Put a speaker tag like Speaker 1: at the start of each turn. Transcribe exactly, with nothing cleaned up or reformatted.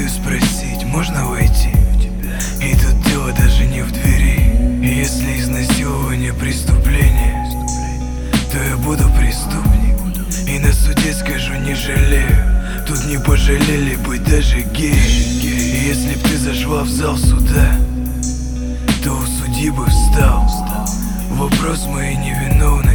Speaker 1: смею спросить, можно войти? И тут дело даже не в двери. И если изнасилование преступление, то я буду преступник. И на суде скажу, не жалею. Тут не пожалели быть даже геи. И если б ты зашла в зал суда, то у судьи бы встал вопрос моей невиновности.